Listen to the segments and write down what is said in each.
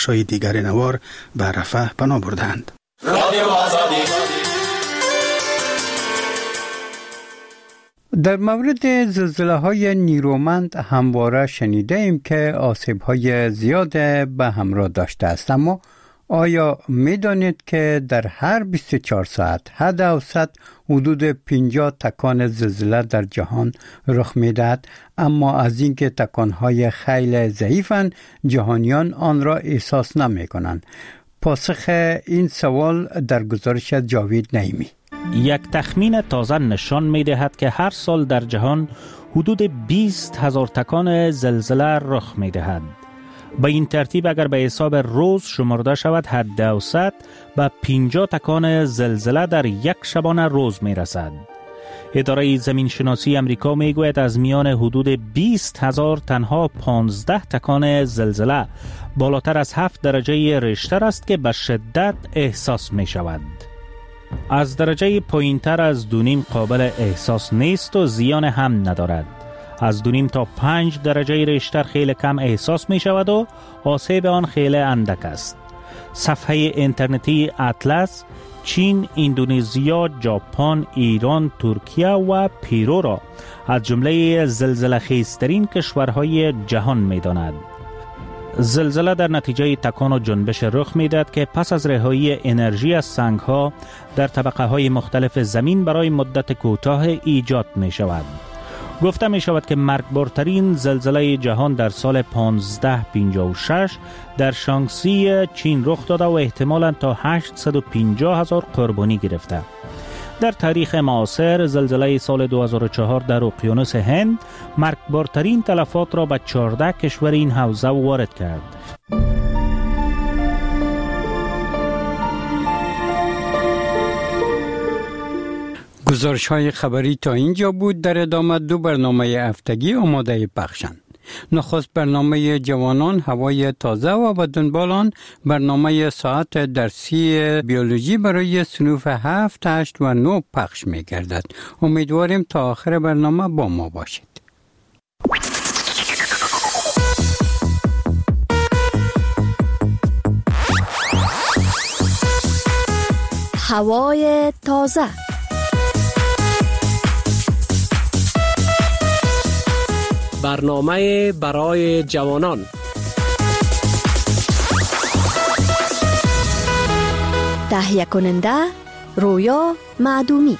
شای دیگر نوار به رفح پناه بردند. در مورد زلزله های نیرومند همواره شنیده ایم که آسیب های زیاد به همراه داشته است، اما آیا می دانید که در هر 24 ساعت حد اوسط حدود 50 تکان زلزله در جهان رخ می دهد، اما از اینکه تکانهای خیلی ضعیفند جهانیان آن را احساس نمی کنند؟ پاسخ این سوال در گزارش جاوید نعیمی. یک تخمین تازه نشان می دهد که هر سال در جهان حدود 20,000 تکان زلزله رخ می دهد. به این ترتیب اگر به حساب روز شمرده شود حد اوسط به 50 تکان زلزله در یک شبانه روز می رسد. اداره زمین شناسی امریکا می گوید از میان حدود 20,000 تنها 15 تکان زلزله بالاتر از 7 درجه ریشتر است که به شدت احساس می شود. از درجه پایینتر از 2.5 قابل احساس نیست و زیان هم ندارد. از 2.5 تا 5 درجه ریشتر خیلی کم احساس می شود و آسیب آن خیلی اندک است. صفحه اینترنتی اطلس چین، اندونزیا، ژاپن، ایران، ترکیه و پیرو را از جمله زلزله خیزترین کشورهای جهان می داند. زلزله در نتیجه تکان و جنبش رخ می دهد که پس از رهایی انرژی از سنگ ها در طبقه های مختلف زمین برای مدت کوتاه ایجاد می شود. گفته می شود که مرگبارترین زلزله جهان در سال 1556 در شانگسی چین رخ داده و احتمالاً تا 850,000 قربانی گرفته. در تاریخ معاصر زلزله سال 2004 در اقیانوس هند مرگبارترین تلفات را به 14 کشور این حوزه وارد کرد. گزارش های خبری تا اینجا بود. در ادامه 2 برنامه هفتگی آماده پخشند. نخست برنامه جوانان هوای تازه و به دنبال آن برنامه ساعت درسی بیولوژی برای صنوف 7، 8 و 9 پخش می گردد. امیدواریم تا آخر برنامه با ما باشید. هوای تازه. برنامه برای جوانان. تهیه کننده رویا معدومی.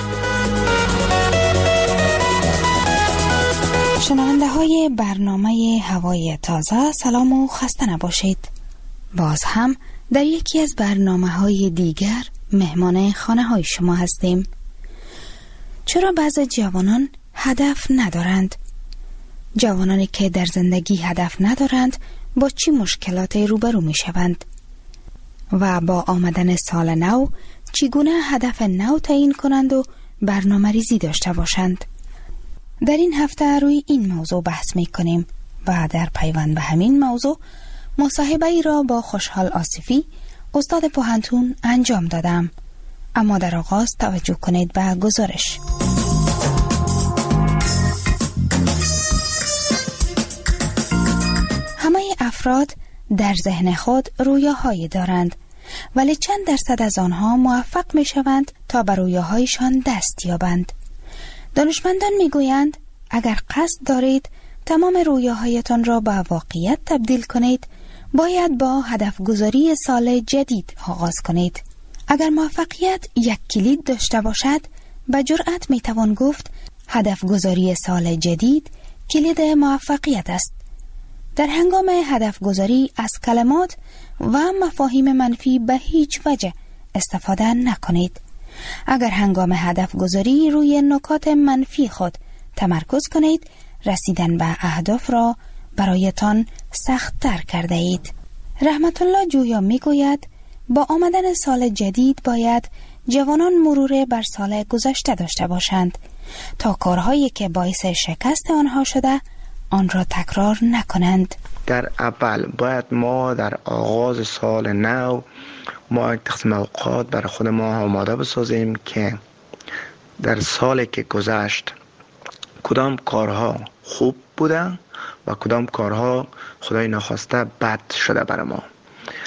شنونده های برنامه هوای تازه، سلام و خسته نباشید. باز هم در یکی از برنامه های دیگر مهمان خانه های شما هستیم. چرا بعضی جوانان هدف ندارند؟ جوانانی که در زندگی هدف ندارند با چی مشکلاتی روبرو می شوند؟ و با آمدن سال نو چگونه هدف نو تعیین کنند و برنامه ریزی داشته باشند؟ در این هفته روی این موضوع بحث می کنیم و در پیوند به همین موضوع مصاحبه ای را با خوشحال آصفی استاد پوهنتون انجام دادم. اما در آغاز توجه کنید به گزارش. همه افراد در ذهن خود رویاهایی دارند، ولی چند درصد از آنها موفق می شوند تا به رویاهایشان دست یابند. دانشمندان می گویند اگر قصد دارید تمام رویاهایتان را به واقعیت تبدیل کنید، باید با هدف گذاری سال جدید آغاز کنید. اگر موفقیت یک کلید داشته باشد، به جرأت می توان گفت هدف گذاری سال جدید کلید موفقیت است. در هنگام هدف گذاری از کلمات و مفاهیم منفی به هیچ وجه استفاده نکنید. اگر هنگام هدف گذاری روی نکات منفی خود تمرکز کنید، رسیدن به اهداف را برایتان سخت تر کرده اید. رحمت الله جویا می گوید با آمدن سال جدید باید جوانان مرور بر سال گذشته داشته باشند تا کارهایی که باعث شکست آنها شده آن را تکرار نکنند. در اول باید ما در آغاز سال نو ما یک تقسیم اوقات برای خود ما آماده بسازیم که در سالی که گذشت کدام کارها خوب بوده و کدام کارها خدای نخواسته بد شده برای ما.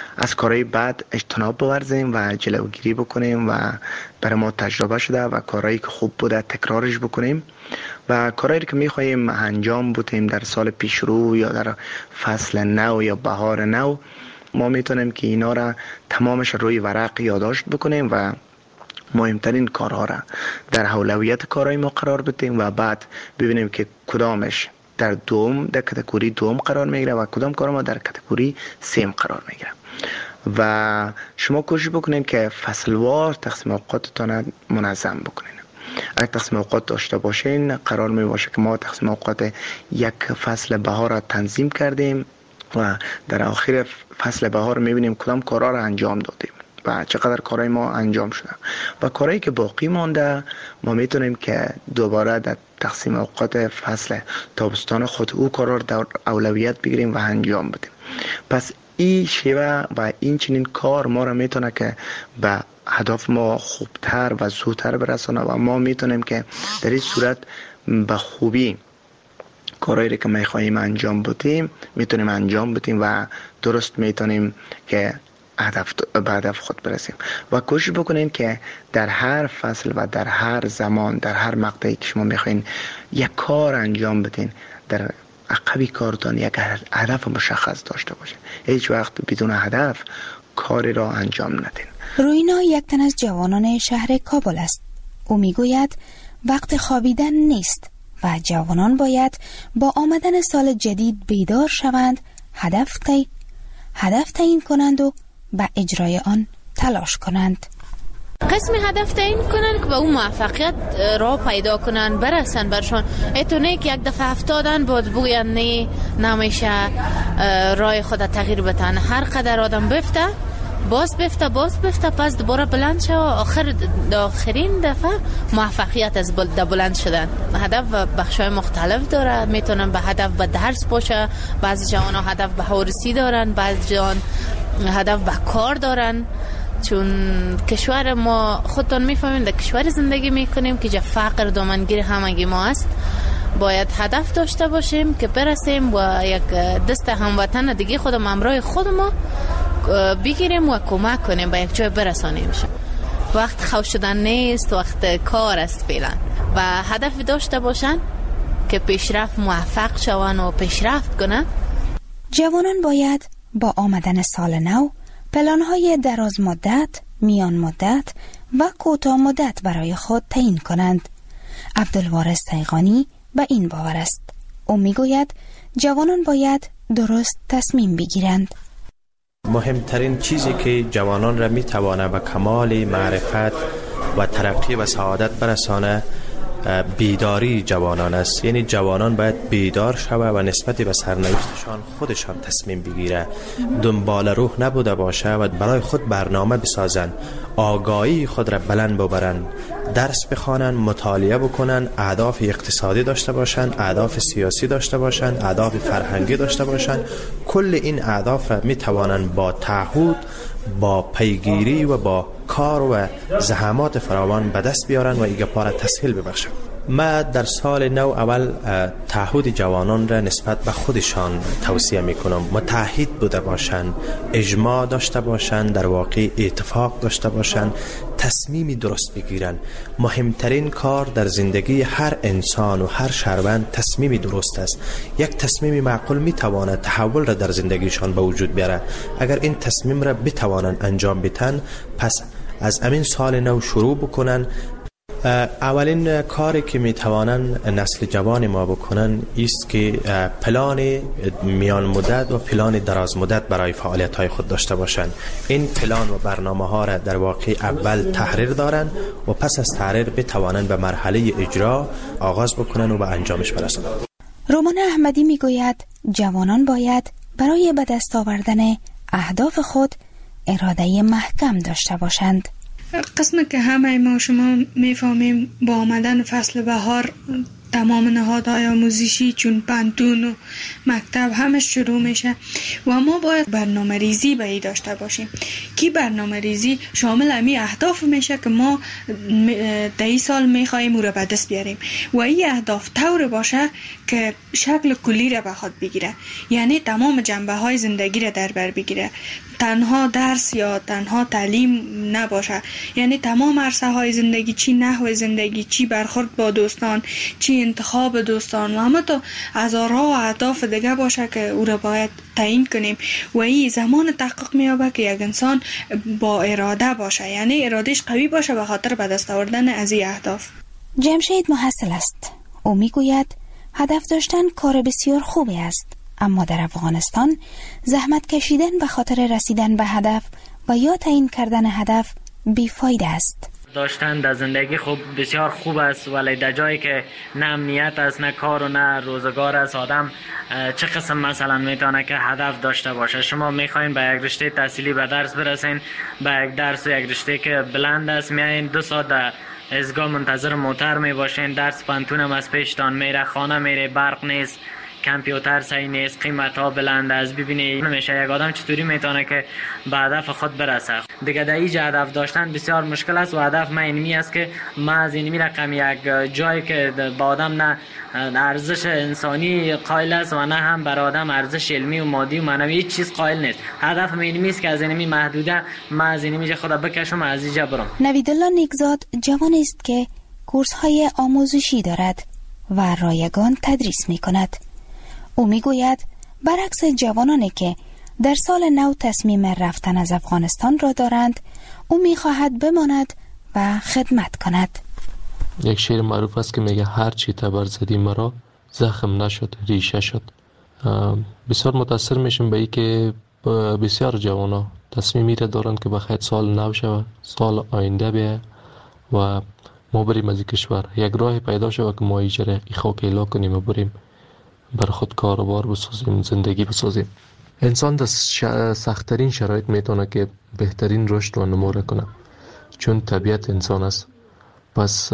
از کارهای بد اجتناب بورزیم و جلوگیری بکنیم و برای ما تجربه شده و کارهایی که خوب بوده تکرارش بکنیم و کارهایی که میخواییم انجام بدیم در سال پیش رو یا در فصل نو یا بهار نو، ما میتونیم که اینا را تمامش روی ورق یادداشت بکنیم و مهمترین کارها را در اولویت کارهای ما قرار بدیم و بعد ببینیم که کدامش در کاتگوری دوم قرار میگیره و کدام کار ما در کاتگوری سیم قرار میگیره. و شما کوشش بکنین که فصلوار تقسیم اوقاتتان منظم بکنین. اگر تقسیم اوقات داشته باشین قرار می باشه که ما تقسیم اوقات یک فصل بهار را تنظیم کردیم و در آخر فصل بهار میبینیم کدام کارها را انجام دادیم و چقدر کارهای ما انجام شده و کارهایی که باقی مانده ما میتونیم که دوباره در تقسیم اوقات فصل تابستان خود او کارها را در اولویت بگیریم و انجام بدیم. پس این شیوه و این چنین کار ما را میتونه که به هدف ما خوبتر و زودتر برسونه و ما میتونیم که در این صورت به خوبی کارهایی که میخواییم انجام بدیم میتونیم انجام بدیم و درست میتونیم که به هدف خود برسیم. و کوشش بکنین که در هر فصل و در هر زمان در هر مقطعی که شما میخواین یک کار انجام بدین در عقبی کارتان یک هدف مشخص داشته باشین. هیچ وقت بدون هدف کاری را انجام ندین. روینا یک تن از جوانان شهر کابل است. او میگوید وقت خوابیدن نیست و جوانان باید با آمدن سال جدید بیدار شوند، هدف تعیین کنند و به اجرای آن تلاش کنند. قسم هدف تعیین کنن که به اون موفقیت را پیدا کنن برسن برشان. ایتونه که یک دفعه افتادن باید بگوین نه نمیشه رای خود تغییر بدن. هر قدر آدم بفته باز بفته پس دوباره بلند شد و آخرین دفعه موفقیت از بلند شدن. هدف و بخشای مختلف داره. میتونن به هدف به درس باشه، بعضی جوان ها هدف به هورسی دارن، بعضی جوان هدف به کار دارن. چون کشور ما خودتون میفهمین در کشور زندگی میکنیم که جا فقر دامنگیر همگی ما است. باید هدف داشته باشیم که برسیم و یک دست هموطن دیگه خودم همراه خود ما بگیریم و کمک کنیم به یک جای برسانیم. وقت خوش شدن نیست، وقت کار است فعلا و هدف داشته باشن که پیشرفت موفق شون و پیشرفت کنن. جوانان باید با آمدن سال نو پلان‌های دراز مدت، میان مدت و کوتاه مدت برای خود تعیین کنند. عبدالوارث تیغانی به این باور است. او میگوید جوانان باید درست تصمیم بگیرند. مهمترین چیزی که جوانان را میتوانه به کمال معرفت و ترقی و سعادت برسانه بیداری جوانان است. یعنی جوانان باید بیدار شوه و نسبت به سرنوشتشان خودشان تصمیم بگیره، دنبال روح نبوده باشه و برای خود برنامه بسازن، آگاهی خود را بلند ببرن، درس بخوانن، مطالعه بکنن، اهداف اقتصادی داشته باشن، اهداف سیاسی داشته باشن، اهداف فرهنگی داشته باشن. کل این اهداف را میتوانن با تعهد، با پیگیری و با کار و زحمات فراوان به دست بیارن و ایگه پاره تسهیل ببخشن. ما در سال نو اول تعهد جوانان را نسبت به خودشان توصیه میکنم. متحد بوده باشند، اجماع داشته باشند، در واقع اتفاق داشته باشند، تصمیمی درست بگیرن. مهمترین کار در زندگی هر انسان و هر شهروند تصمیمی درست است. یک تصمیم معقول میتواند تحول را در زندگیشان به وجود بیاره. اگر این تصمیم را بتوانند انجام بدن، پس از امین سال نو شروع بکنن. اولین کاری که میتوانن نسل جوان ما بکنن است که پلان میان مدت و پلان دراز مدت برای فعالیت های خود داشته باشند. این پلان و برنامه ها را در واقع اول تحریر دارن و پس از تحریر بتوانند به مرحله اجرا آغاز بکنن و به انجامش برسند. رومان احمدی میگوید جوانان باید برای به دست آوردن اهداف خود اراده محکم داشته باشند. قسم که همه ما شما میفهمیم با آمدن فصل بهار تمام نهادهای آموزشی چون پانتون و مکتب همه شروع میشه و ما باید برنامه ریزی به ای داشته باشیم که برنامه ریزی شامل امی اهداف میشه که ما در این سال میخواییم او را به دست بیاریم و این اهداف طور باشه که شکل کلی را به خود بگیره، یعنی تمام جنبه های زندگی را در بر بگیره. تنها درس یا تنها تعلیم نباشه، یعنی تمام عرصه های زندگی، چی نحو زندگی، چی برخورد با دوستان، چی انتخاب دوستان و همه تا هزارها و اهداف دیگه باشه که او را باید تعیین کنیم و این زمان تحقق میابه که یک انسان با اراده باشه، یعنی ارادهش قوی باشه به خاطر به دست آوردن از این اهداف. جمشید محصل است. او میگوید هدف داشتن کار بسیار خوبی است، اما در افغانستان زحمت کشیدن به خاطر رسیدن به هدف و یا تعیین کردن هدف بیفایده است. داشتن در زندگی خوب بسیار خوب است، ولی در جایی که نه امنیت است، نه کار و نه روزگار است، آدم چه قسم مثلا میتونه که هدف داشته باشه؟ شما میخواین به یک رشته تحصیلی به درس برسین، به یک درس و یک رشته که بلند است، میایین 2 ساعت در ایستگاه منتظر موتر میباشین، درس پانتون هم از پیشتان میره، خانه میره، برق نیست، کامپیوتر صحیح نیست، قیمت ها بلند است. ببینید نمیشه یک آدم چطوری میتونه که به هدف خود برسه. دیگه در اینجا هدف داشتن بسیار مشکل است و هدف من اینمی است که ما از اینمی رقم یک جایی که با آدم نه ارزش انسانی قائل است و نه هم بر آدم ارزش علمی و مادی و معنوی هیچ چیز قائل نیست. هدف من اینمی است که از اینمی محدوده ما از اینمی خود بکشم، از اینجا برم. نویدالله نیکزاد جوانی است که کورس های آموزشی دارد و رایگان تدریس می کند. او میگوید برعکس جوانانی که در سال نو تصمیم رفتن از افغانستان را دارند، او میخواهد بماند و خدمت کند. یک شعر معروف است که میگه هر چی تبر زدی مرا زخم نشد ریشه شد. بسیار متاثر میشم به این که بسیار جوانا تصمیمی را دارند که بخیر سال نو شود، سال آینده بیاید و ما بریم از این کشور، یک راه پیدا شود که ما ایجره خاک اعلا کنیم و بریم بر خود کاروبار بسازیم، زندگی بسازیم. انسان در سخت‌ترین شرایط میتونه که بهترین رشد و نمو کنه، چون طبیعت انسان است. پس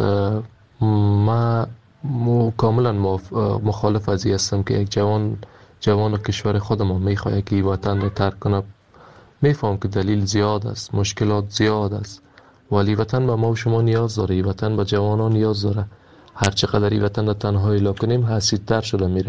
ما کاملا مخالف از این هستم که یک جوان کشور خودمان میخواد که وطن را ترک کنه. میفهم که دلیل زیاد است، مشکلات زیاد است، ولی وطن به ما و شما نیاز داره، وطن به جوانان نیاز داره. هر چقدر این وطن را تنها اعلا کنیم حسیدتر شده میره.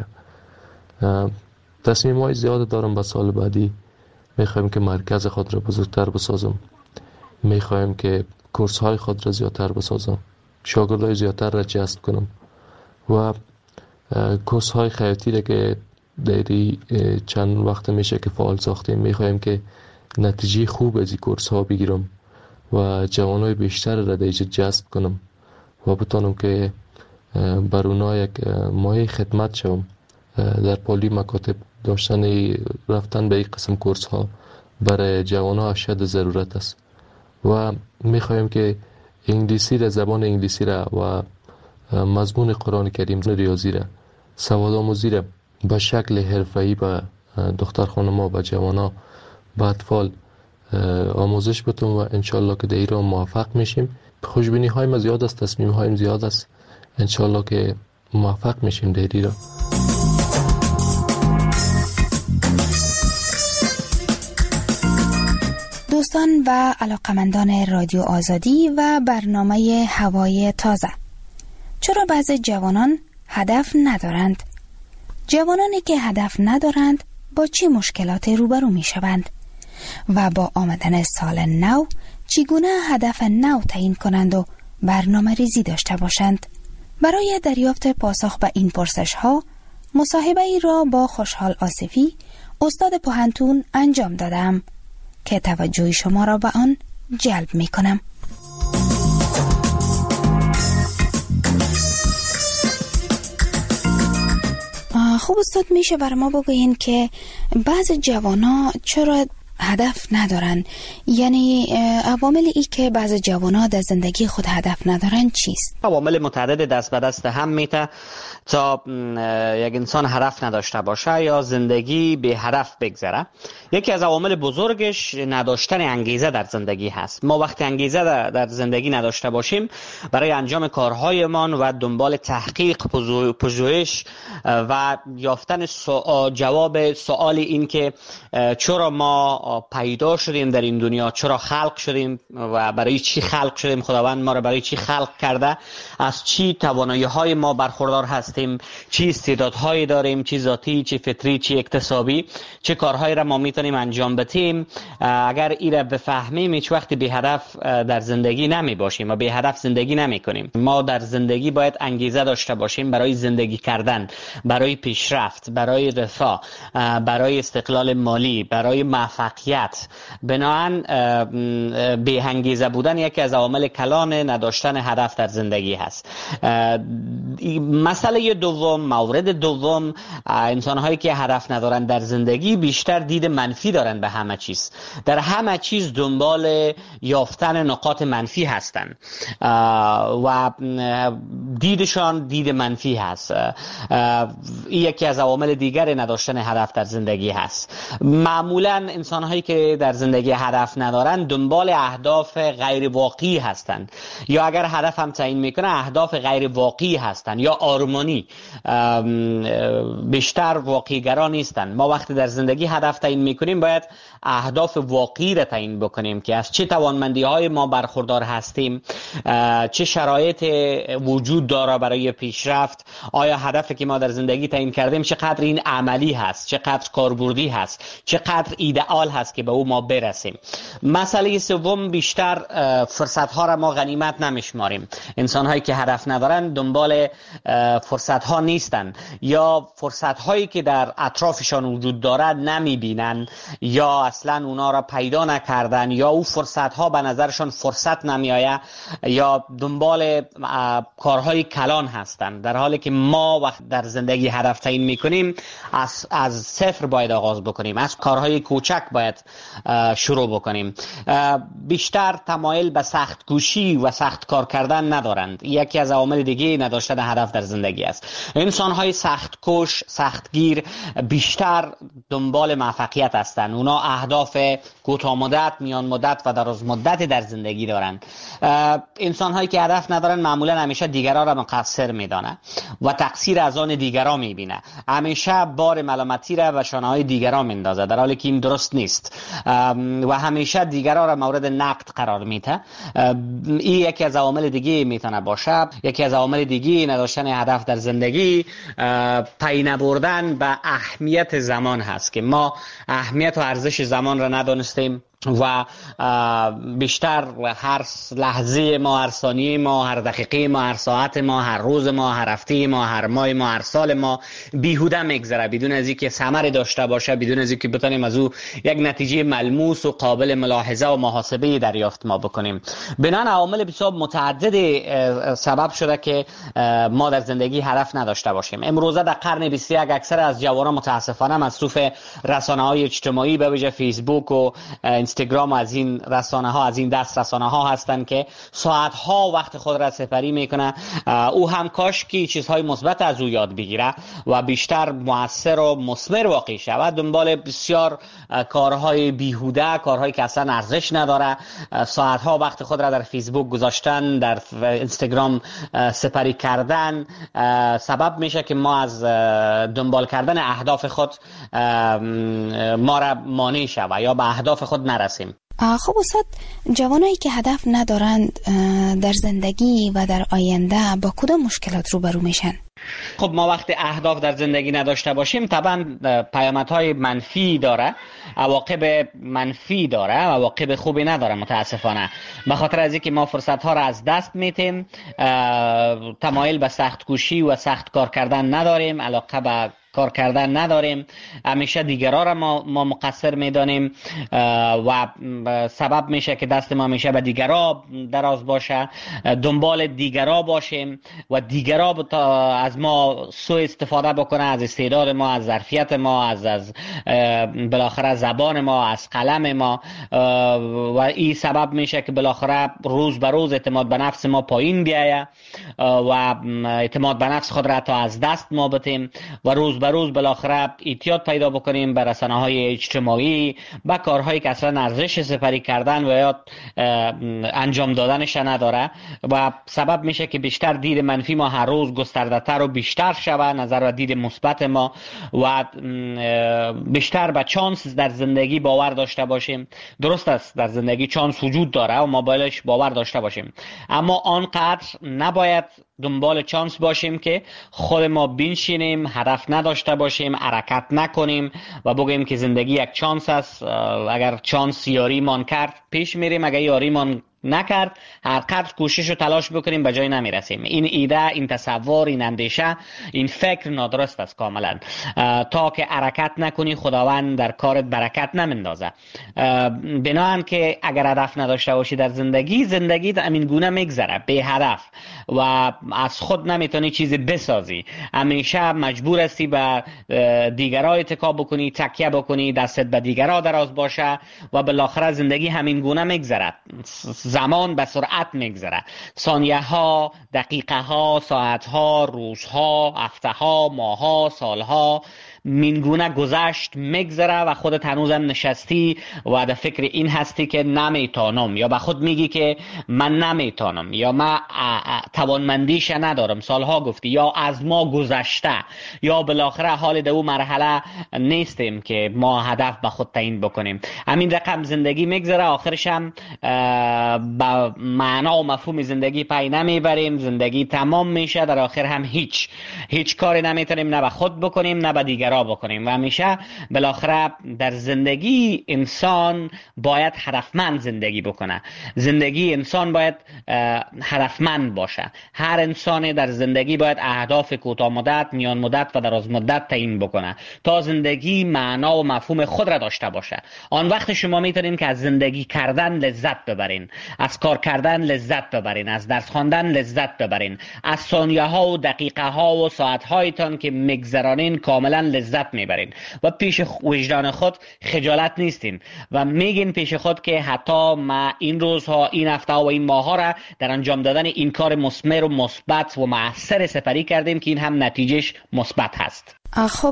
تصمیم های زیاد دارم به سال بعدی. میخوایم که مرکز خود را بزرگتر بسازم، میخوایم که کورس های خود را زیادتر بسازم، شاگردای زیادتر را جذب کنم و کورس های خیاطی را که دیری چند وقت میشه که فعال ساختیم، میخوایم که نتیجه خوب از این کورس ها بگیرم و جوانای بیشتر را دیجا جذب کنم و بتانم که بر اونا یک مایه خدمت شوم. در پالی مکاتب داشتن رفتن به این قسم کورس ها برای جوان ها اشد ضرورت است و میخوایم که انگلیسی را، زبان انگلیسی را و مضمون قرآن کریم، ریاضی را، سواد آموزی را به شکل حرفه‌ای به دختر خانم‌ها و جوان ها و اطفال آموزش بتون و انشالله که در ایران موفق میشیم. خوشبینی های ما زیاد است، تصمیم هایم زیاد است، انشالله که موفق میشیم در ایران. دوستان و علاقمندان رادیو آزادی و برنامه هوای تازه، چرا بعضی جوانان هدف ندارند؟ جوانانی که هدف ندارند با چه مشکلات روبرو می شوند؟ و با آمدن سال نو چگونه هدف نو تعیین کنند و برنامه ریزی داشته باشند؟ برای دریافت پاسخ به این پرسش ها مصاحبه ای را با خوشحال آصفی، استاد پوهنتون انجام دادم که توجه شما را به آن جلب می کنم. خوب استاد، میشه بر ما بگوین که بعض جوانا چرا هدف ندارن؟ یعنی عوامل ای که بعض جوانا در زندگی خود هدف ندارن چیست؟ عوامل متعدد دست به دست هم میته تا یک انسان هدف نداشته باشه یا زندگی به هدف بگذره. یکی از عوامل بزرگش نداشتن انگیزه در زندگی هست. ما وقتی انگیزه در زندگی نداشته باشیم برای انجام کارهایمان و دنبال تحقیق، پژوهش و یافتن جواب سوال این که چرا ما ما پیدا شدیم در این دنیا، چرا خلق شدیم و برای چی خلق شدیم، خداوند ما را برای چی خلق کرده، از چی توانایی‌های ما برخوردار هستیم، چی استعدادهایی داریم، چی ذاتی، چی فطری، چی اکتسابی، چه کارهایی را ما میتونیم انجام بدیم. اگر این را بفهمیم هیچ وقت بی هدف در زندگی نمی باشیم و بی هدف زندگی نمی کنیم. ما در زندگی باید انگیزه داشته باشیم برای زندگی کردن، برای پیشرفت، برای رفاه، برای استقلال مالی، برای موفقیت. بنابراین بی انگیزه بودن یکی از عوامل کلان نداشتن هدف در زندگی هست. مسئله دوم، مورد دوم، انسان‌هایی که هدف ندارن در زندگی بیشتر دید منفی دارن به همه چیز. در همه چیز دنبال یافتن نقاط منفی هستن و دیدشان دید منفی هست. این یکی از عوامل دیگر نداشتن هدف در زندگی هست. معمولا انسان‌هایی که در زندگی هدف ندارن دنبال اهداف غیر واقعی هستند، یا اگر هدف هم تعیین میکنه اهداف غیر واقعی هستند یا آرمانی، بیشتر واقعی گرا نیستند. ما وقتی در زندگی هدف تعیین میکنیم باید اهداف واقعی را تعیین بکنیم که از چه توانمندی های ما برخوردار هستیم، چه شرایط وجود داره برای پیشرفت، آیا هدفی که ما در زندگی تعیین کردیم چقدر این عملی هست، چقدر کاربردی هست، چقدر ایدئال هست که به او ما برسیم. مسئله سوم، بیشتر فرصت ها را ما غنیمت نمیشماریم. انسان هایی که هدف ندارن دنبال فرصت ها نیستن، یا فرصت هایی که در اطرافشان وجود دارد نمیبینن، یا اصلا اونا را پیدا نکردن، یا او فرصت ها به نظرشان فرصت نمیآید، یا دنبال کارهای کلان هستن. در حالی که ما وقت در زندگی هدف تعیین میکنیم از صفر باید آغاز بکنیم، از کارهای کوچک باید شروع بکنیم. بیشتر تمایل به سخت کوشی و سخت کار کردن ندارند. یکی از عوامل دیگه نداشتن هدف در زندگی است. انسان های سخت کوش، سختگیر بیشتر دنبال موفقیت هستند. اونا اهداف کوتاه مدت، میان مدت و دراز مدت در زندگی دارند. انسان هایی که هدف ندارن معمولا همیشه دیگران را مقصر میدانه و تقصیر از آن دیگران میبینه. همیشه بار ملامتی را به شانه های دیگران میندازه، در حالی که این درست نیست و همیشه دیگران را مورد نقد قرار میده. این یکی از عوامل دیگه میتونه باشه. یکی از عوامل دیگه نداشتن هدف در زندگی پی نبردن به اهمیت زمان هست که ما اهمیت و ارزش زمان را ندانستیم و بیشتر هر لحظه ما، هر ثانیه ما، هر دقیقه ما، هر ساعت ما، هر روز ما، هر هفته ما، هر ماه ما، هر سال ما بیهوده میگذره، بدون از اینکه ثمری داشته باشه، بدون از اینکه بتونیم از او یک نتیجه ملموس و قابل ملاحظه و محاسبه دریافت ما بکنیم. بنابراین عوامل بسیار متعدد سبب شده که ما در زندگی هدف نداشته باشیم. امروزه در قرن 21 اکثر از جوانان متاسفانه مصروف رسانه‌های اجتماعی به ویژه فیسبوک و اینستاگرام و از این رسانه ها، از این دست رسانه ها هستند که ساعت ها وقت خود را سپری میکنه. او هم کاش که چیزهای مثبت از او یاد بگیره و بیشتر مؤثر و مثمر واقع شود. دنبال بسیار کارهای بیهوده، کارهایی که اصلا ارزش نداره، ساعت ها وقت خود را در فیسبوک گذاشتن، در اینستاگرام سپری کردن سبب میشه که ما از دنبال کردن اهداف خود ما را مانع شود یا به اهداف خود نرسیم. خب استاد، جوانایی که هدف ندارند در زندگی و در آینده با کدام مشکلات روبرو میشن؟ خب ما وقتی اهداف در زندگی نداشته باشیم طبعا پیامدهای منفی داره، عواقب منفی داره، عواقب خوبی نداره متاسفانه. به خاطر از اینکه ما فرصت ها را از دست میتیم، تمایل به سخت کوشی و سخت کار کردن نداریم، علاقه به کار کردن نداریم، همیشه دیگران را ما مقصر میدانیم و سبب میشه که دست ما همیشه به دیگران دراز باشه، دنبال دیگران باشیم و دیگران از ما سوء استفاده بکنه، از استعداد ما، از ظرفیت ما، از بالاخره زبان ما، از قلم ما، و این سبب میشه که بالاخره روز به روز اعتماد به نفس ما پایین بیایه و اعتماد به نفس خود را تا از دست ما بدیم و روز به به روز بالاخره اعتیاد پیدا بکنیم به رسانه‌های اجتماعی، به کارهایی که اصلا ارزش سپری کردن و یا انجام دادنش نداره و سبب میشه که بیشتر دید منفی ما هر روز گسترده‌تر و بیشتر شود، نظر و دید مثبت ما و بیشتر به چانس در زندگی باور داشته باشیم. درست است در زندگی چانس وجود داره و ما بایدش باور داشته باشیم، اما آنقدر نباید دنبال چانس باشیم که خود ما بنشینیم، هدف نداشته باشیم، حرکت نکنیم و بگیم که زندگی یک چانس است، اگر چانس یاریمان کرد پیش میریم، اگر یاریمان نکرد هر قدر کوشش و تلاش بکنیم به جای نمیرسیم. این ایده، این تصور، این اندیشه، این فکر نادرست است کاملا. تا که حرکت نکنی خداوند در کارت برکت نمیندازه. بنابراین که اگر هدف نداشته باشی در زندگی همین گونه میگذره بی هدف و از خود نمیتونی چیزی بسازی. همیشه مجبور هستی به دیگرها اتکا بکنی، تکیه بکنی، دستت به دیگرها دراز باشه و بالاخره زندگی همین گونه میگذره. زمان به سرعت میگذره، ثانیه ها، دقیقه ها، ساعت ها، روزها، هفته ها، ماه ها، سال ها مینگونه گذشت میگذره و خودت هنوزم نشستی و در فکر این هستی که نمیتونم، یا به خود میگی که من نمیتونم، یا من توانمندیش ندارم، سالها گفتی، یا از ما گذشته، یا بالاخره حال در اون مرحله نیستیم که ما هدف به خود تعیین بکنیم. همین رقم زندگی میگذره، آخرش هم با معنا و مفهوم زندگی پی نمیبریم، زندگی تمام میشه، در آخر هم هیچ کاری نمیتونیم نه به خود بکنیم نه به دیگران بکنیم و همیشه بالاخره در زندگی انسان باید هدفمند زندگی بکنه. زندگی انسان باید هدفمند باشه. هر انسان در زندگی باید اهداف کوتاه مدت، میان مدت و دراز مدت تعیین بکنه تا زندگی معنا و مفهوم خود را داشته باشه. آن وقت شما میتونین که از زندگی کردن لذت ببرین، از کار کردن لذت ببرین، از درس خواندن لذت ببرین، از ثانیه ها و دقیقه ها و ساعت هایتان که میگذرانین کاملا لذت میبرین و پیش وجدان خود خجالت نیستین و میگین پیش خود که حتی ما این روزها، این هفته و این ماه ها را در انجام دادن این کار مثمر و مثبت و مؤثر سپری کردیم که این هم نتیجهش مثبت هست. خب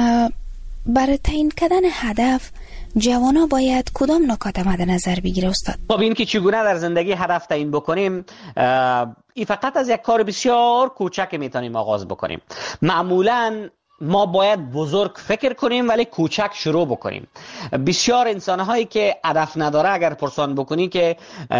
برای تعیین کردن هدف جوانا باید کدام نکات مد نظر بگیره استاد؟ خب این که چگونه در زندگی هدف تعیین بکنیم، این فقط از یک کار بسیار کوچک میتونیم آغاز بکنیم. معمولاً ما باید بزرگ فکر کنیم ولی کوچک شروع بکنیم. بسیار انسان‌هایی که هدف نداره اگر پرسان بکنی که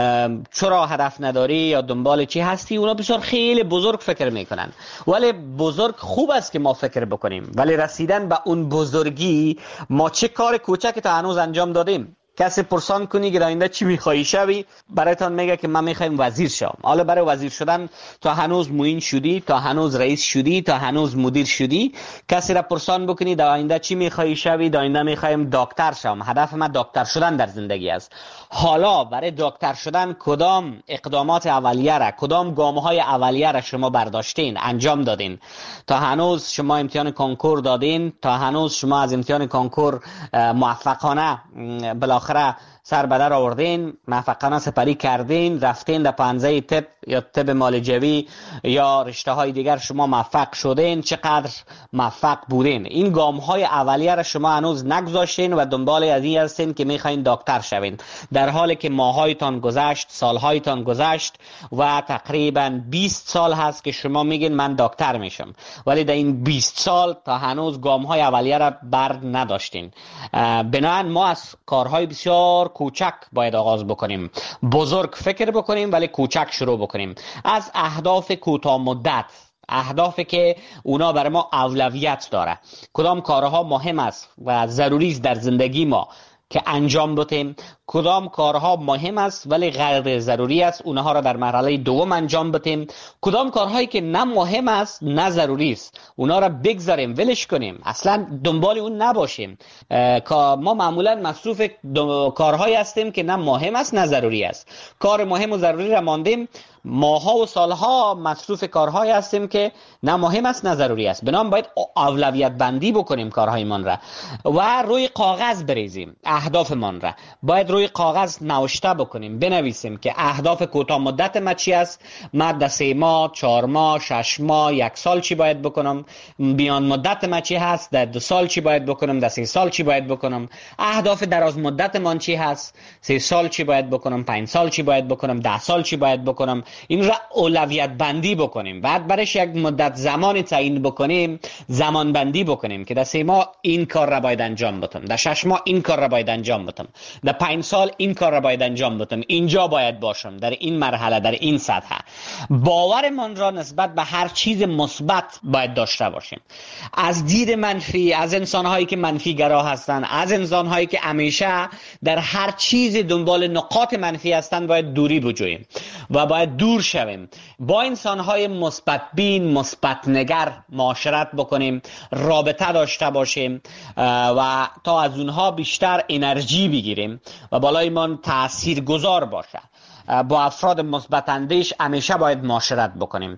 چرا هدف نداری یا دنبال چی هستی، اونا بسیار خیلی بزرگ فکر میکنن. ولی بزرگ خوب است که ما فکر بکنیم، ولی رسیدن به اون بزرگی ما چه کار کوچک تا هنوز انجام دادیم. کسی پرسان کنی که آینده چی میخوایی شوی، برایتان میگه که من میخوایم وزیر شم. حالا برای وزیر شدن تا هنوز معین شدی، تا هنوز رئیس شدی، تا هنوز مدیر شدی. کسی را پرسان بکنی در آینده چی میخوایی شوی، در آینده میخوایم دکتر شم، هدف من دکتر شدن در زندگی است. حالا برای دکتر شدن کدام اقدامات اولیه را، کدام گام‌های اولیه را شما برداشتین، انجام دادین؟ تا هنوز شما امتحان کنکور دادین، تا هنوز شما از امتحان کنکور موفقانه بالاخره سر به در آوردین، موفقانه سپری کردین، رفتین در پنزه طب یا طب معالجوی یا رشته های دیگر شما موفق شدین، چقدر موفق بودین؟ این گام های اولیه را شما هنوز نگذاشتین و دنبال از این هستین که میخواین دکتر شوین، در حالی که ماهایتان گذشت، سالهایتان گذشت و تقریبا 20 سال هست که شما میگین من دکتر میشم، ولی در این 20 سال تا هنوز گام های اولیه را بر نداشتین. بنابراین ما از کارهای بسیار کوچک باید آغاز بکنیم، بزرگ فکر بکنیم ولی کوچک شروع بکنیم. از اهداف کوتاه مدت، اهدافی که اونا برای ما اولویت داره، کدام کارها مهم است و ضروری است در زندگی ما که انجام بدیم، کدام کارها مهم است ولی غیر ضروری است اونها را در مرحله دوم انجام بدیم، کدام کارهایی که نه مهم است نه ضروری است اونها را بگذاریم، ولش کنیم، اصلا دنبال اون نباشیم. ما معمولا مصروف کارهایی هستیم که نه مهم است نه ضروری است. کار مهم و ضروری را ماندیم، ماها و سالها مصروف کارهای هستیم که نه مهم است نه ضروری است. بنابراین باید اولویت بندی بکنیم کارهایمان را و روی کاغذ بریزیم. اهدافمان را باید روی کاغذ نوشته بکنیم، بنویسیم که اهداف کوتاه مدت ما چی است. من در 3 ماه، 4 ماه، 6 ماه، 1 سال چی باید بکنم، میان مدت ما چی هست، در 2 سال چی باید بکنم، در 3 سال چی باید بکنم، اهداف دراز مدت من چی هست، 3 سال چی باید بکنم، 5 سال چی باید بکنم، 10 سال چی باید بکنم. این را اولویت بندی بکنیم. بعد برایش یک مدت زمان تعیین بکنیم، زمان بندی بکنیم که در 3 ماه این کار را باید انجام بدم، در 6 ماه این کار را باید انجام بدم، در 5 سال این کار را باید انجام بدم، اینجا باید باشم، در این مرحله، در این سطح. باورمان را نسبت به هر چیز مثبت باید داشته باشیم. از دید منفی، از انسان‌هایی که منفی گرا هستند، از انسان‌هایی که همیشه در هر چیز دنبال نقاط منفی هستند باید دوری بجوییم و باید دور شویم. با انسان‌های مثبت بین، مثبت نگر معاشرت بکنیم، رابطه داشته باشیم و تا از اونها بیشتر انرژی بگیریم و بالایمان تاثیرگذار باشه. با افراد مثبت اندیش همیشه باید معاشرت بکنیم.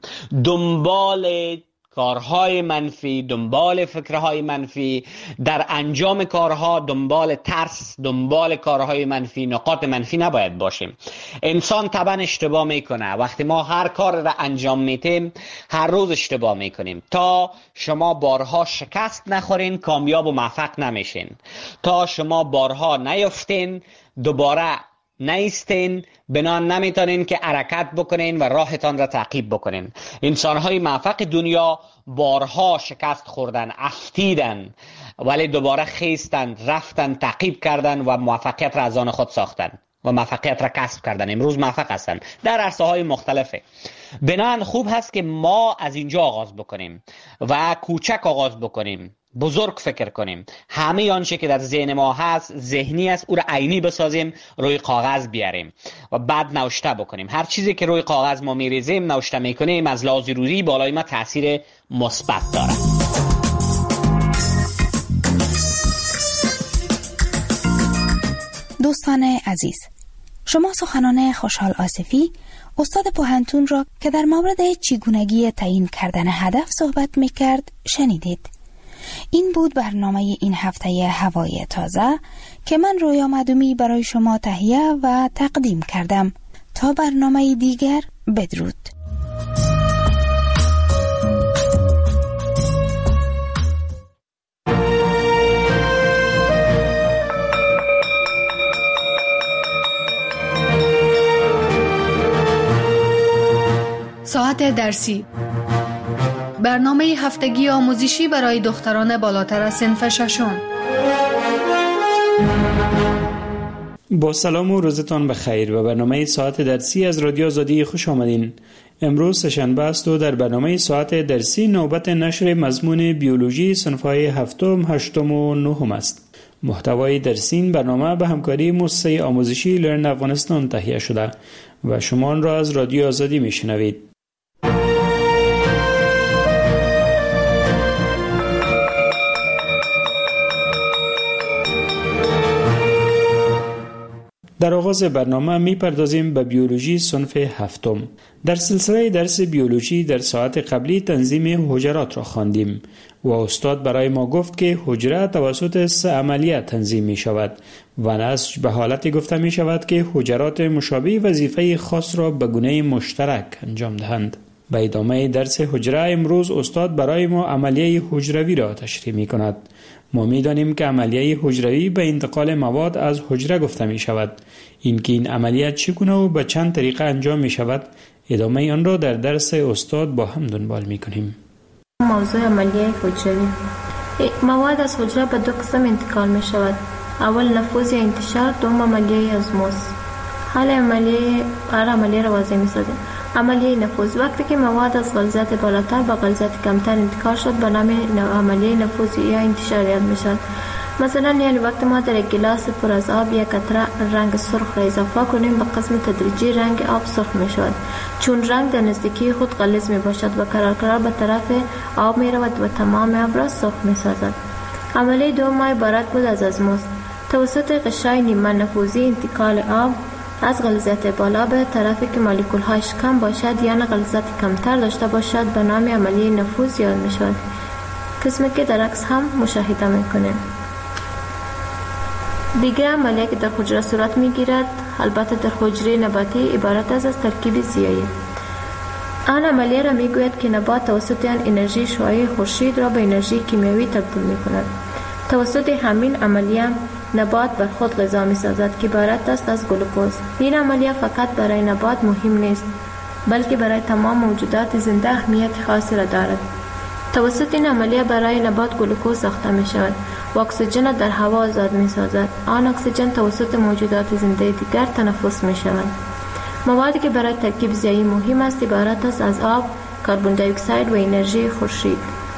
دنبال کارهای منفی، دنبال فکرهای منفی، در انجام کارها دنبال ترس، دنبال کارهای منفی، نقاط منفی نباید باشیم. انسان طبعا اشتباه میکنه. وقتی ما هر کار را انجام میتیم هر روز اشتباه میکنیم. تا شما بارها شکست نخورین کامیاب و موفق نمیشین. تا شما بارها نیفتین دوباره نیستین، بنان نمیتونین که حرکت بکنین و راهتان را تعقیب بکنین. انسانهای موفق دنیا بارها شکست خوردن، افتیدن، ولی دوباره خیستن، رفتن، تعقیب کردن و موفقیت را از آن خود ساختن و موفقیت را کسب کردن. امروز موفق هستن در عرصه های مختلفه. بنان خوب هست که ما از اینجا آغاز بکنیم و کوچک آغاز بکنیم، بزرگ فکر کنیم. همه آنچه که در ذهن ما هست ذهنی است، او را عینی بسازیم، روی کاغذ بیاریم و بعد نوشته بکنیم. هر چیزی که روی کاغذ ما میریزیم، نوشته میکنیم، از لحاظ روحی بالای ما تاثیر مثبت داره. دوستان عزیز، شما سخنان خوشحال آصفی، استاد پوهنتون را که در مورد چگونگی تعیین کردن هدف صحبت میکرد شنیدید. این بود برنامه این هفته هوای تازه که من رویا معدومی برای شما تهیه و تقدیم کردم. تا برنامه دیگر، بدرود. ساعت درسی، برنامه هفتگی آموزشی برای دختران بالاتر از صنف ششم. با سلام و روزتان بخیر و برنامه ساعت درسی از رادیو آزادی خوش آمدین. امروز سه‌شنبه است و در برنامه ساعت درسی نوبت نشر مضمون بیولوژی صنف‌های هفتم، هشتم و نهم است. محتوای درسی این برنامه به همکاری مؤسسه آموزشی لرن افغانستان تهیه شده و شما آن را از رادیو آزادی میشنوید. در آغاز برنامه میپردازیم به بیولوژی صنف هفتم. در سلسله درس بیولوژی در ساعت قبلی تنظیم حجرات را خواندیم و استاد برای ما گفت که حجره توسط 3 عملیه تنظیم می شود و نسج به حالتی گفته می شود که حجرات مشابه وظیفه خاص را به گونه مشترک انجام دهند. به ادامه درس حجره امروز استاد برای ما عملیه حجروی را تشریح می کند. ما می دانیم که عملیه حجروی به انتقال مواد از حجره گفته می شود. اینکه این عملیات چگونه و به چند طریقه انجام می شود، ادامه آن را در درس استاد با هم دنبال می کنیم. موضوع عملیه حجروی. مواد از حجره به 2 قسم انتقال می شود. اول نفوذ یا انتشار، دوم عملیه ازموز. حال عملیه را واضح می سازیم. عملیه نفوذ: وقتی که مواد از غلظت بالاتر به غلظت کمتر انتقال شد به نام عملیه نفوذ یا انتشار یاد می شود. مثلا یعنی وقتی ما در یک گلاس پر از آب یک قطره رنگ سرخ را اضافه کنیم، به قسم تدریجی رنگ آب سرخ می شود، چون رنگ در نزدیکی خود غلیظ می باشد و قرار به طرف آب می رود و تمام آب را سرخ می سازد. عملیه دوم عبارت بود از ازموز. توسط غشای نیمه نفوذی انتقال آب از غلیظیت بالا به طرفی که مولکول هایش کم باشد یا غلیظیت کمتر داشته باشد به نام عملیه نفوذ یاد می شود. قسمی که در عکس هم مشاهده می کنیم. دیگر عملیه که در حجره صورت می گیرد البته در حجره نباتی عبارت از ترکیب زیایی. آن عملیه را می گوید که نبات توسط آن انرژی شعاعی خورشید را به انرژی کیمیایی تبدیل می کند. توسط همین عملیه نبات بر خود غذا می سازد که عبارت است از گلوکوز. این عملیه فقط برای نبات مهم نیست بلکه برای تمام موجودات زنده اهمیت خاصی را دارد. توسط این عملیه برای نبات گلوکوز ساخته می شود و اکسیژن در هوا آزاد می سازد. آن اکسیژن توسط موجودات زنده دیگر تنفس می شود. موادی که برای ترکیب زیایی مهم است عبارت است از آب، کربن دی اکساید و انرژی خورشید.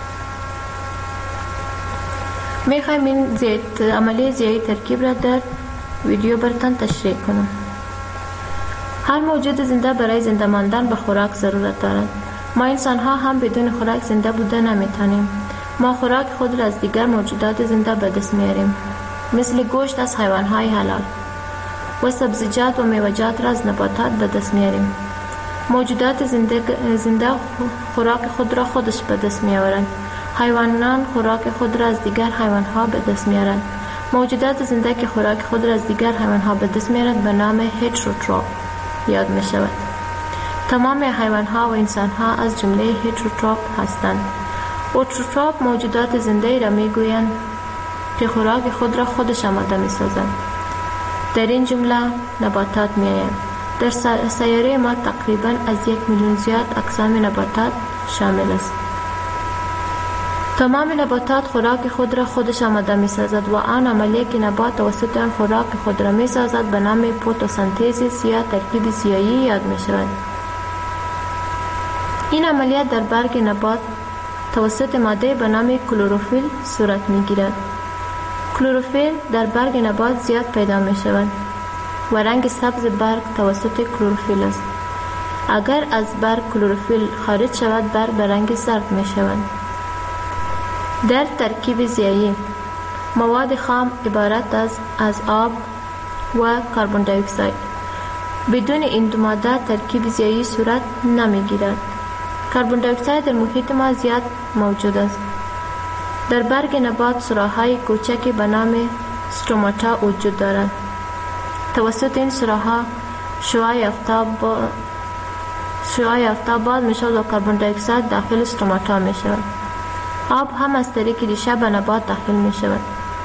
می خواهیم این عملیه زیایی ترکیب را در ویدیو براتان تشریح کنم. هر موجود زنده برای زنده ماندن به خوراک ضرورت دارد. ما انسان ها هم بدون خوراک زنده بوده نمیتونیم. ما خوراک خود را از دیگر موجودات زنده به دست میاریم، مثل گوشت از حیوان های حلال و سبزیجات و میوه‌جات را از نباتات به دست میاریم. موجودات زنده خوراک خود را خودش به دست میآورند. حیوانان خوراک خود را از دیگر حیوان ها به دست میارند. موجودات زنده که خوراک خود را از دیگر حیوان ها به دست میارند به نام هتروتروف یاد می شود. تمام حیوان ها و انسان ها از جمله هتروتروف هستند. اوتروتروف موجودات زنده را می گویند که خوراک خود را خودش آماده می سازند. در این جمله نباتات می آیند. در سیاره ما تقریبا از 1 میلیون زیاد اقسام نباتات شامل است. تمام نباتات خوراک خود را خودش آماده می سازد و آن عملیه که نبات توسط آن خوراک خود را می سازد به نام فتوسنتز یا ترکیب زیایی یاد می شود. این عملیات در برگ نبات توسط ماده به نام کلروفیل صورت می گیرد. کلروفیل در برگ نبات زیاد پیدا می شود و رنگ سبز برگ توسط کلروفیل است. اگر از برگ کلروفیل خارج شود برگ به رنگ زرد می شود. در ترکیب زیایی مواد خام عبارت از آب و کربن دی اکساید. بدون این دو ماده ترکیب زیایی صورت نمی گیرد. کربن دی اکساید در محیط ما زیاد موجود است. در برگ نبات سوراخ‌های کوچکی به نام استروماتا وجود دارد. توسط این سوراخ‌ها شعاع آفتاب باز می شود و کربن دی اکساید داخل استروماتا می شود. آب هم از طریق ریشه به نبات داخل می شود.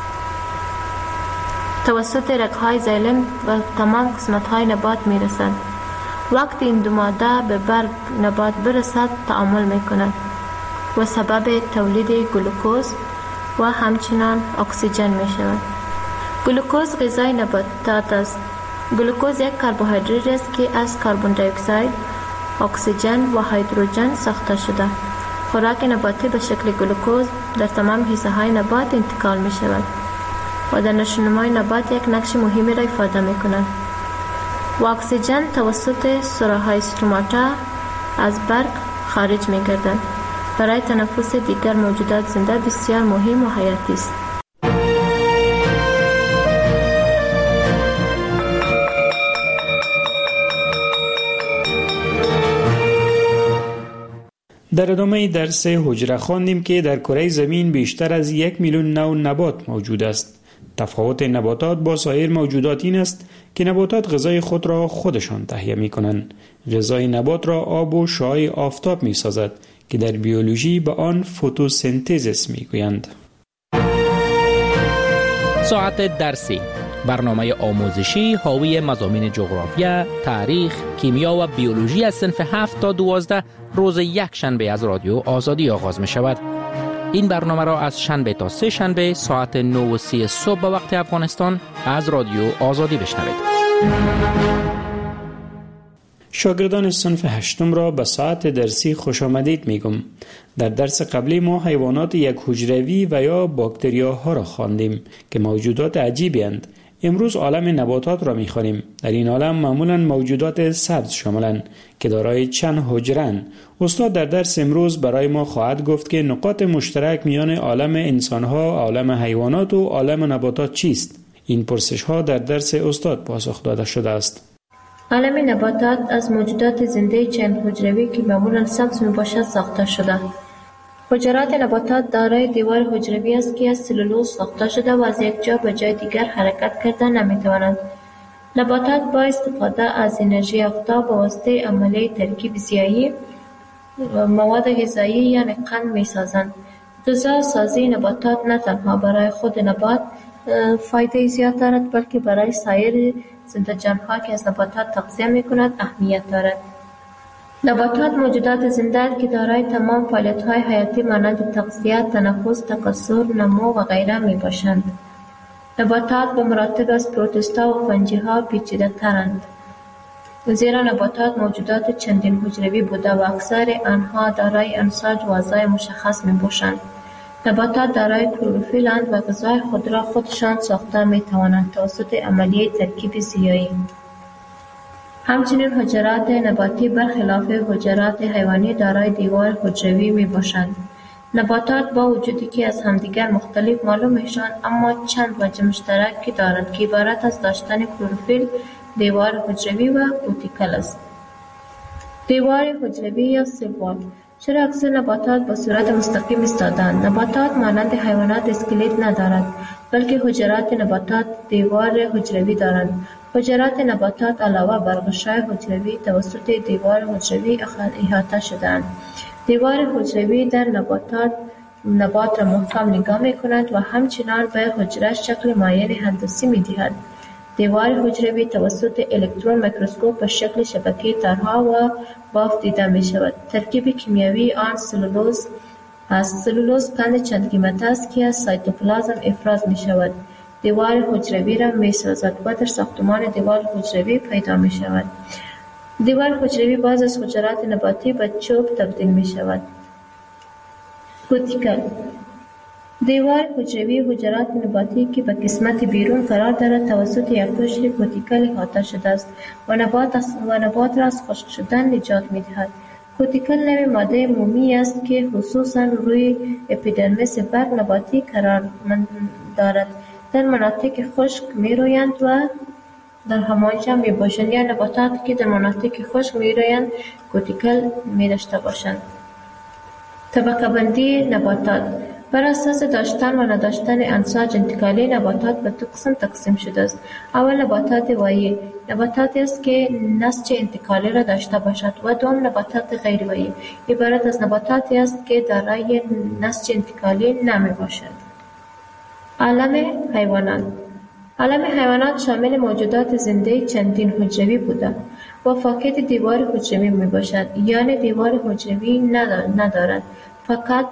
توسط رگ‌های زایلم و تمام قسمت‌های نبات می رسد. وقتی این دو ماده به برگ نبات برسد تعامل می کند و سبب تولید گلوکوز و همچنان اکسیژن می شود. گلوکوز غذای نباتات است. گلوکوز یک کربوهیدرات است که از کربن دی اکساید، اکسیژن و هیدروژن ساخته شده. خوراک نباتی به شکل گلوکوز در تمام حصه های نبات انتقال می شود و در نشونمای نبات یک نقش مهمی را ایفاده می کند. و اکسیژن توسط سوراخ‌های استروماتا از برگ خارج می گردد. برای تنفس دیگر موجودات زنده بسیار مهم و حیاتی است. در ادامه درس حجره خواندیم که در کره زمین بیشتر از 1 میلیون نوع نبات موجود است. تفاوت نباتات با سایر موجودات این است که نباتات غذای خود را خودشان تهیه می کنند. غذای نبات را آب و شعاع آفتاب می سازد که در بیولوژی به آن فتوسنتز می گویند. ساعت درسی، برنامه آموزشی حاوی مضامین جغرافیا، تاریخ، کیمیا و بیولوژی از صنف 7 تا 12 روز یک شنبه از رادیو آزادی آغاز می شود. این برنامه را از شنبه تا سه شنبه ساعت 9:30 صبح به وقت افغانستان از رادیو آزادی بشنوید. شاگردان صنف 8 را به ساعت درسی خوش آمدید میگم. در درس قبلی ما حیوانات یک حجروی و یا باکتریاها را خواندیم که موجودات عجیبی اند. امروز عالم نباتات را می‌خوانیم. در این عالم معمولاً موجودات سبز شاملند که دارای چند حجره‌اند. استاد در درس امروز برای ما خواهد گفت که نقاط مشترک میان عالم انسان‌ها، عالم حیوانات و عالم نباتات چیست؟ این پرسش‌ها در درس استاد پاسخ داده شده است. عالم نباتات از موجودات زنده چند حجروی که معمولا سبز میباشد ساخته شده. حجرات نباتات دارای دیوار حجروی است که از سلولوز ساخته شده و از یک جا به جای دیگر حرکت کردن نمیتوانند. نباتات با استفاده از انرژی آفتاب به واسطه عملیه ترکیب ضیایی مواد غذایی یعنی قند میسازند. غذا سازی نباتات نه تنها برای خود نبات فایده زیاد دارد بلکه برای سایر زنده جانها که از نباتات تغذیه میکند اهمیت دارد. نباتات موجودات زنده که دارای تمام فعالیت‌های حیاتی مانند تغذیه، تنفس، تکثر، نمو و غیره میباشند. نباتات به مراتب از پروتوستا و فنجی‌ها پیچیده‌ترند، زیرا نباتات موجودات چندین حجروی بوده و اکثر آنها دارای انساج و اعضای مشخص میباشند. نباتات دارای کلروفیل‌اند و غذای خود را خودشان ساخته میتوانند توسط عملیه ترکیب ضیایی. همچنین حجرات نباتی برخلاف حجرات حیوانی دارای دیوار حجروی میباشند. نباتات با وجودی که از همدیگر مختلف معلوم میشوند اما چند وجه مشترکی دارند که عبارت از داشتن کلروفیل، دیوار حجروی و کوتیکل است. دیوار حجروی یا سل وال. چرا اکثر نباتات به صورت مستقیم ایستاده‌اند؟ نباتات مانند حیوانات اسکلت ندارد بلکه حجرات نباتات دیوار حجروی دارند. حجرات نباتات علاوه بر غشای حجروی توسط دیوار حجروی احاطه شده‌اند. دیوار حجروی در نبات را محکم نگاه می‌کند و همچنان به حجره شکل مایع هندسی می‌دهد. دیوار حجروی توسط الکترون میکروسکوپ به شکل شبکه تارها و بافت دیده می‌شود. ترکیب کیمیایی آن سلولوز است. سلولوز قند چند قیمت است که از سایتوپلازم افراز می‌شود. دیوار حجروی را می‌سازد و در ساختمان دیوار حجروی پیدا می‌شود. دیوار حجروی بعض از حجرات نباتی به چوب تبدیل می‌شود. کوتیکل. دیوار حجروی حجرات نباتی که به قسمت بیرون قرار دارد توسط یک قشر کوتیکل احاطه شده است و نبات را از خشک شدن نجات می‌دهد. کوتیکل نوع ماده مومی است که خصوصاً روی اپیدرمیس برگ نباتی قرار دارد. در مناطق خشک می‌رویند و در همانجا میباشند یا نباتاتی که در مناطق خشک می‌رویند کوتیکل می‌داشته باشند. طبقه بندی نباتات بر اساس داشتن و نداشتن انساج انتقالی نباتات به دو قسم تقسیم شده است. اول نباتات وایی، نباتاتی است که نسج انتقالی را داشته باشد و دوم نباتات غیر وایی، عبارت از نباتاتی است که دارای نسج انتقالی نمی باشد. عالم حیوانات. عالم حیوانات شامل موجودات زنده چندین حجروی بوده و فاقد دیوار حجروی می باشد، یعنی دیوار حجروی ندارد، فقط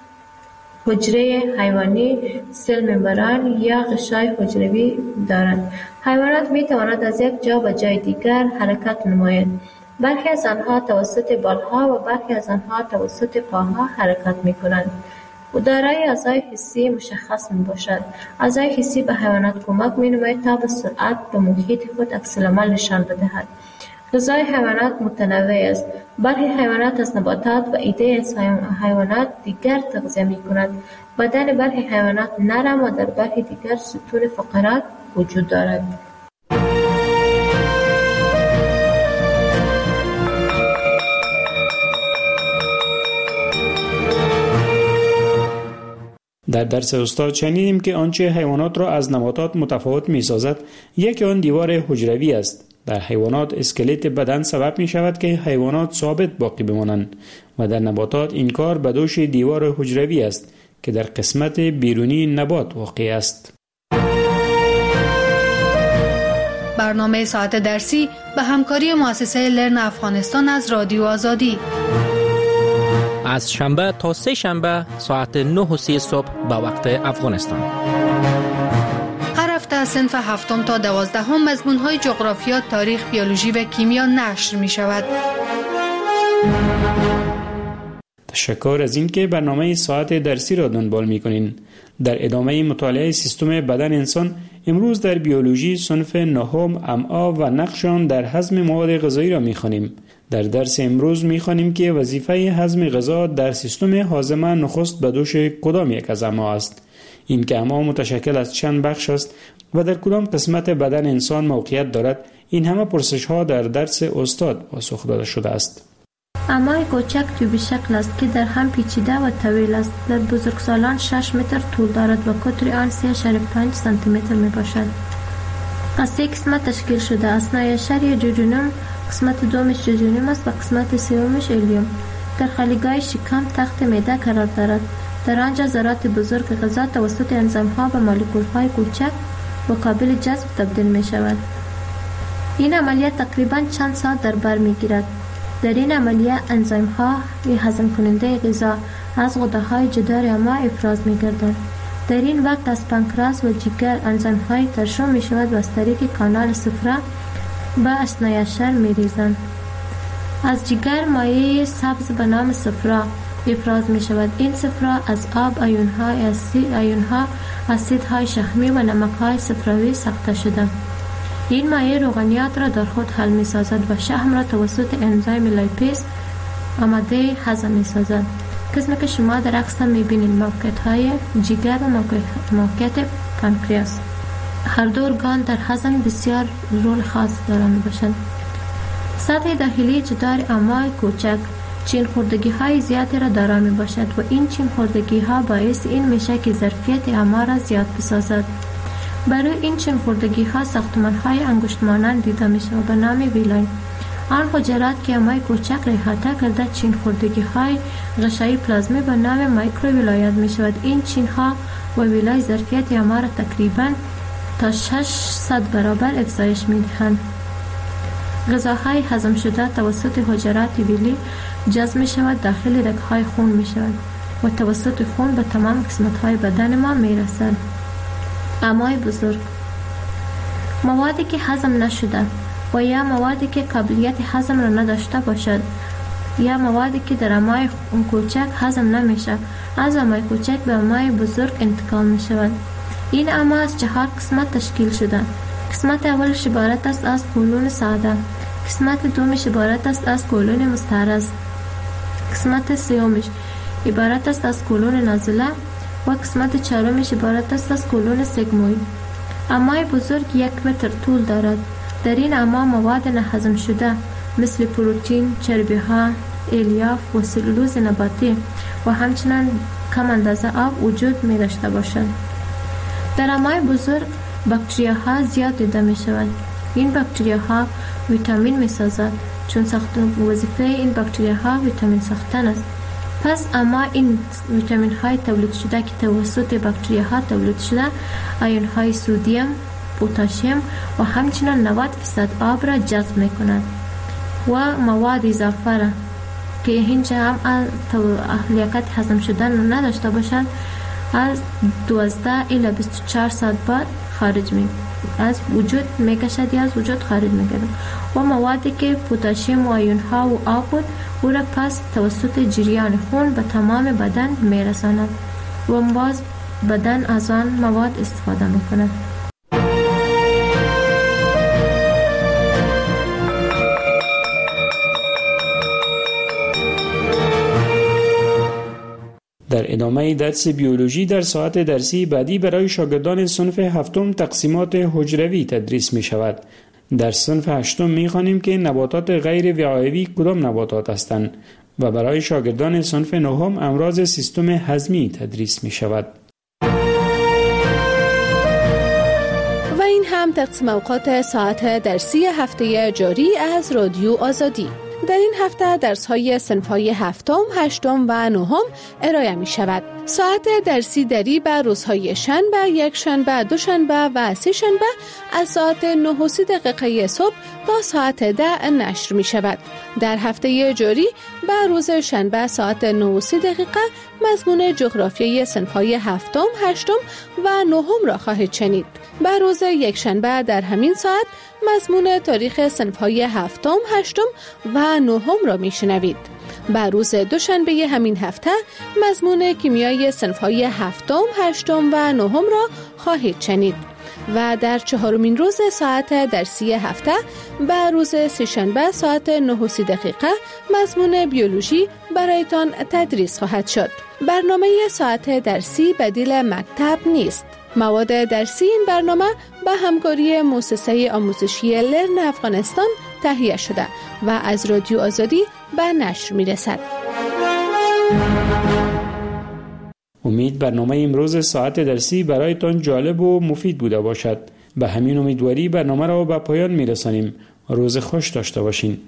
حجره حیوانی، سل ممبران یا غشای حجروی دارند. حیوانات می توانند از یک جا به جای دیگر حرکت نمایند. برخی از آنها توسط بالها و برخی از آنها توسط پاها حرکت می کنند. و دارای اعضای حسی مشخص می باشد. اعضای حسی به حیوانات کمک می نماید تا به سرعت به محیط خود عکس‌العمل نشان بدهد. غذای حیوانات متنوع است. برخی حیوانات از نباتات و ایده از حیوانات دیگر تغذیه می کنند. بدن برخی حیوانات نرم و در برخی دیگر ستون فقرات وجود دارد. در درس استاد شنیدیم که آنچه حیوانات را از نباتات متفاوت می سازد یکی آن دیوار حجروی است. در حیوانات اسکلت بدن سبب می شود که حیوانات ثابت باقی بمانند و در نباتات این کار به دوش دیوار حجروی است که در قسمت بیرونی نبات واقع است. برنامه ساعت درسی به همکاری مؤسسه لرن افغانستان از رادیو آزادی از شنبه تا سه شنبه ساعت 9:30 صبح به وقت افغانستان. هر هفته از صنف 7 تا 12 مضمون‌های جغرافیا، تاریخ، بیولوژی و کیمیا نشر می شود. تشکر از اینکه برنامه ساعت درسی را دنبال می کنین. در ادامه مطالعه سیستم بدن انسان، امروز در بیولوژی صنف نهم امعا و نقش آن در هضم مواد غذایی را می خوانیم. در درس امروز می خوانیم که وظیفه هضم غذا در سیستم هاضمه نخست به دوش کدام یک از امعا است. این که اما متشکل از چند بخش است و در کدام قسمت بدن انسان موقعیت دارد، این همه پرسش ها در درس استاد پاسخ داده شده است. امای کوچک تیوبی شکل است که در هم پیچیده و طویل است. در بزرگسالان 6 متر طول دارد و قطر آن 3.5 سانتی متر می باشد. از 3 قسمت تشکیل شده است. نایشر یا جوجونوم، قسمت دومش جوجونوم است و قسمت سومش الیوم. در خالیگاه شکم تخت معده قرار دارد. در آنجا ذرات بزرگ غذا توسط انزیم ها به مولکول های کوچک و قابل جذب تبدیل می شود. این عملیات تقریباً چند ساعت در بر می گیرد. در این عملیه انزیم ها هضم کننده غذا از غده های جدار امعاء افراز می گردند. در این وقت از پانکراس و جگر انزیم های ترشح می شود و از طریق کانال صفرا به اسنایشر می ریزند. از جگر مایع سبز به نام صفرا افراز می شود. این صفرا از آب، آیونها اسیدهای شحمی و نمکهای صفراوی ساخته شده. این مایع روغنیات را در خود حل می سازد و شحم را توسط انزیم لایپیز آماده هضم می سازد. قسمی که شما در عکس می بینید موقعیت های جگر و موقعیت پانکریاس. هر دو ارگان در هضم بسیار رول خاص دارند می باشند. سطح داخلی جدار امعاء کوچک چین خوردگی های زیادی را دارا می باشد و این چین خوردگی ها باعث این میشه که ظرفیت امعاء را زیاد بسازد. برای این چین خوردگی ها ساختمان های انگشت مانند دیده می شود به نام ویلای. آن حجرات که امعاء کوچک را احاطه کرده چین خوردگی های غشایی پلازمی به نام مایکرو ویلایات می شود. این چین ها و ویلای ظرفیت امعاء را تقریبا تا 600 برابر افزایش می دهند. غذاهای هضم شده توسط حجرات ویلی جذب می شود داخل رگ‌های خون می شود و توسط خون به تمام قسمت‌های بدن ما می رسد. امعاء بزرگ، موادی که هضم نشده و یا موادی که قابلیت هضم را نداشته باشد یا موادی که در امعاء کوچک هضم نمیشه از امعاء کوچک به امعاء بزرگ انتقال می شود. این امعاء از 4 قسمت تشکیل شده. قسمت اولش عبارت است از کولون ساده، قسمت دومش عبارت است از کولون مستعرض، قسمت سومش عبارت است از کولون نازله و قسمت چهارمش عبارت است از کولون سگموید. امعاء بزرگ 1 متر طول دارد. در این امعاء مواد نهضم شده مثل پروتئین، چربی‌ها، الیاف و سلولوز نباتی و همچنین کم اندازه آب وجود می داشته باشد. در امعاء بزرگ باکتریاها زیاد دیده می شود. این باکتریاها ویتامین می سازد چون وظیفه این باکتریاها ویتامین ساختن است. پس اما این ویتامین های تولید شده که توسط باکتریاها تولید شده آیون های سودیم، پتاسیم و همچنین 90% آب را جذب می کند و مواد اضافه را که اینجا هم لیاقت هضم شدن نداشته باشد از 12 الی 24 ساعت بعد خارج می از وجود میکشد یا از وجود خارج میگردد و موادی که پتاسیم و آیون ها و آب بود او را پس توسط جریان خون به تمام بدن میرساند و باز بدن از آن مواد استفاده میکند. در ادامه درس بیولوژی در ساعت درسی بعدی برای شاگردان صنف 7 تقسیمات حجروی تدریس می شود. در صنف 8 می خوانیم که نباتات غیر وعایوی کدام نباتات هستند و برای شاگردان صنف 9 امراض سیستم هضمی تدریس می شود. و این هم تقسیم اوقات ساعت درسی هفته جاری از رادیو آزادی. در این هفته درس‌های صنف‌های 7م، 8م و 9م ارائه می‌شود. ساعت درسی دری بر روزهای شنبه، یک شنبه، دوشنبه و سه شنبه از ساعت 9:30 صبح تا ساعت 10 نشر می‌شود. در هفته جاری بر روز شنبه ساعت 9:30 مضمون جغرافیای صنف‌های 7م، 8م و 9م را خواهید شنید. بر روز یک شنبه در همین ساعت مضمون تاریخ صنف‌های 7م، 8م و 9م را میشنوید. بر روز دوشنبه همین هفته مضمون کیمیای صنف‌های 7م، 8م و 9م را خواهید شنید. و در 4مین روز ساعت درسی هفته به روز سه‌شنبه ساعت 9:30 مضمون بیولوژی برایتان تدریس خواهد شد. برنامه ساعت درسی بدیل مکتب نیست. مواد درسی این برنامه به همکاری مؤسسه آموزشی لرن افغانستان تهیه شده و از رادیو آزادی به نشر می رسد. امید برنامه امروز ساعت درسی برایتان جالب و مفید بوده باشد. به همین امیدواری برنامه را به پایان می رسانیم. روز خوش داشته باشین.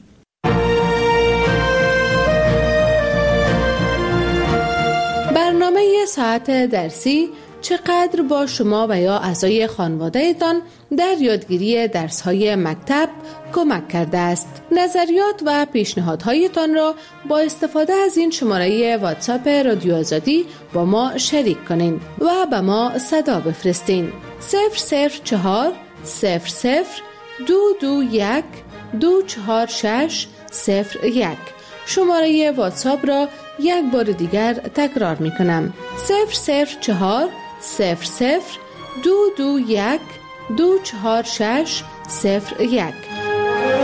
برنامه ساعت درسی چقدر با شما و یا اعضای خانواده‌تان در یادگیری درس‌های مکتب کمک کرده است؟ نظریات و پیشنهادهایتان را با استفاده از این شماره واتساپ رادیو آزادی با ما شریک کنین و به ما صدا بفرستین. 004 00 221 246 01. شماره واتساپ را یک بار دیگر تکرار می کنم. 004 00 221 246 01.